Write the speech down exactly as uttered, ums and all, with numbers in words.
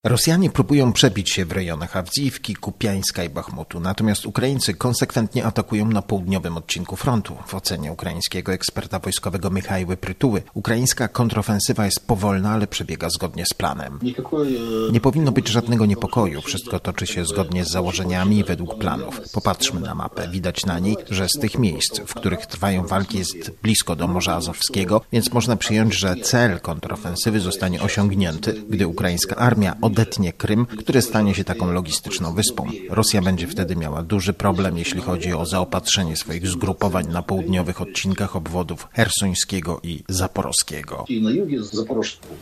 Rosjanie próbują przebić się w rejonach Awdijiwki, Kupiańska i Bachmutu, natomiast Ukraińcy konsekwentnie atakują na południowym odcinku frontu. W ocenie ukraińskiego eksperta wojskowego Michaiły Prytuły ukraińska kontrofensywa jest powolna, ale przebiega zgodnie z planem. Nie powinno być żadnego niepokoju, wszystko toczy się zgodnie z założeniami i według planów. Popatrzmy na mapę, widać na niej, że z tych miejsc, w których trwają walki, jest blisko do Morza Azowskiego, więc można przyjąć, że cel kontrofensywy zostanie osiągnięty, gdy ukraińska armia odetnie Krym, który stanie się taką logistyczną wyspą. Rosja będzie wtedy miała duży problem, jeśli chodzi o zaopatrzenie swoich zgrupowań na południowych odcinkach obwodów chersońskiego i zaporowskiego.